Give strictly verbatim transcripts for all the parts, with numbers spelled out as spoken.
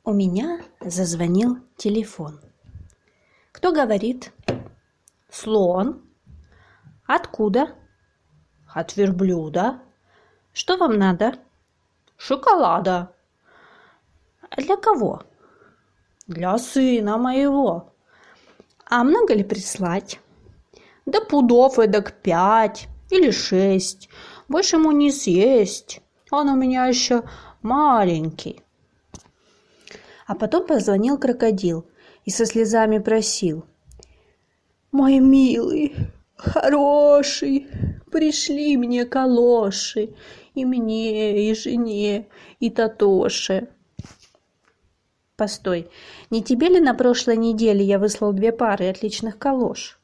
У меня зазвонил телефон. Кто говорит? Слон. Откуда? От верблюда. Что вам надо? Шоколада. Для кого? Для сына моего. А много ли прислать? Да пудов эдак пять или шесть. Больше ему не съесть. Он у меня еще маленький. А потом позвонил крокодил и со слезами просил: «Мой милый, хороший, пришли мне калоши, и мне, и жене, и Татоше». Постой, не тебе ли на прошлой неделе я выслал две пары отличных калош?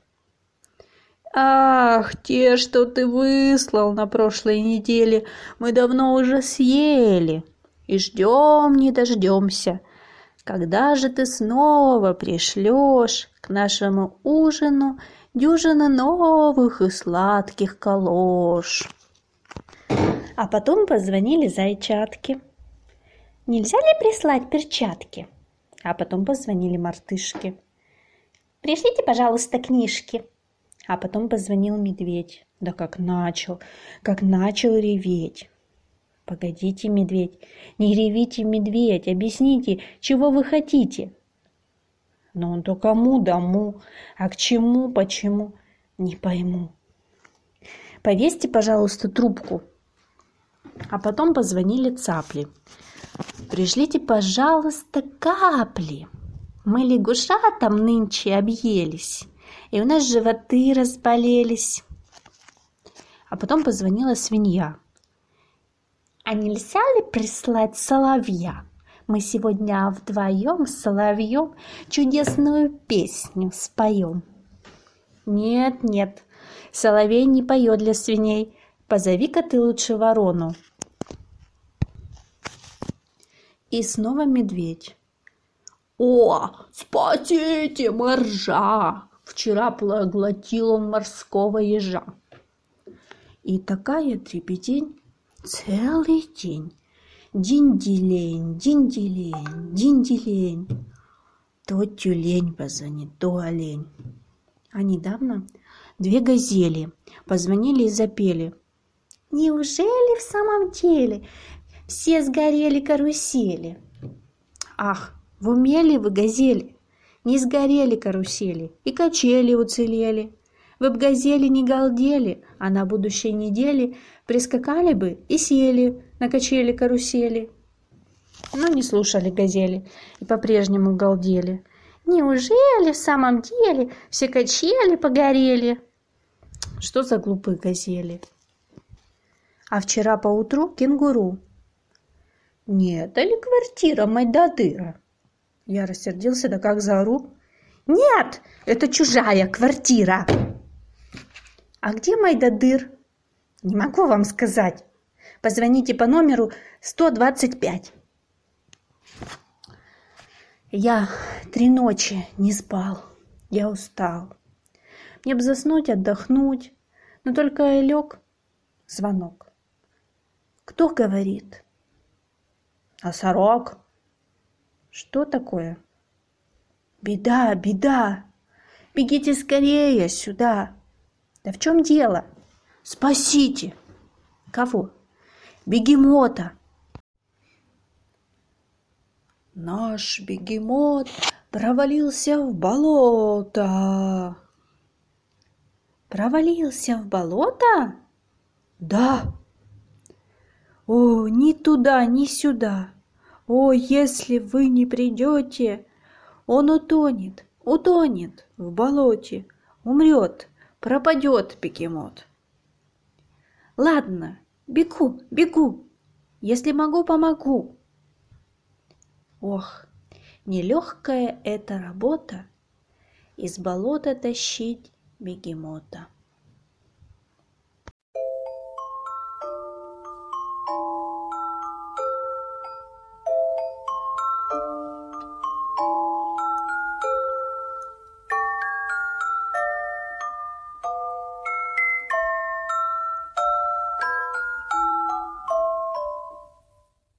Ах, те, что ты выслал на прошлой неделе, мы давно уже съели и ждем не дождемся. Когда же ты снова пришлешь к нашему ужину дюжину новых и сладких калош? А потом позвонили зайчатки. Нельзя ли прислать перчатки? А потом позвонили мартышки. Пришлите, пожалуйста, книжки. А потом позвонил медведь. Да как начал, как начал реветь. Погодите, медведь, не ревите, медведь, объясните, чего вы хотите? Но он то кому дому, а к чему, почему, не пойму. Повесьте, пожалуйста, трубку. А потом позвонили цапли. Пришлите, пожалуйста, капли. Мы лягушатам нынче объелись, и у нас животы разболелись. А потом позвонила свинья. А нельзя ли прислать соловья? Мы сегодня вдвоем с соловьем чудесную песню споем. Нет, нет, соловей не поет для свиней. Позови-ка ты лучше ворону. И снова медведь. О, спасите, моржа! Вчера проглотил он морского ежа. И такая трепетень целый день. Динь-делень, динь-делень, динь-делень. То тюлень позвонит, то олень. А недавно две газели позвонили и запели. Неужели в самом деле все сгорели карусели? Ах, в уме ли вы, газели? Не сгорели карусели, и качели уцелели. Вы б, газели, не галдели, а на будущей неделе прискакали бы и сели на качели-карусели. Но не слушали газели и по-прежнему галдели. Неужели в самом деле все качели погорели? Что за глупые газели? А вчера поутру кенгуру. Нет, а ли квартира Майдадыра? Я рассердился, да как заору. Нет, это чужая квартира. А где Майдадыр? Не могу вам сказать. Позвоните по номеру сто двадцать пять. Я три ночи не спал. Я устал. Мне бы заснуть, отдохнуть. Но только я лег. Звонок. Кто говорит? Носорог. Что такое? Беда, беда. Бегите скорее сюда. Да в чем дело? Спасите. Кого? Бегемота. Наш бегемот провалился в болото. Провалился в болото? Да. О, ни туда, ни сюда. О, если вы не придете, он утонет, утонет в болоте, умрет, пропадет бегемот. Ладно, бегу, бегу. Если могу, помогу. Ох, нелегкая эта работа — из болота тащить бегемота.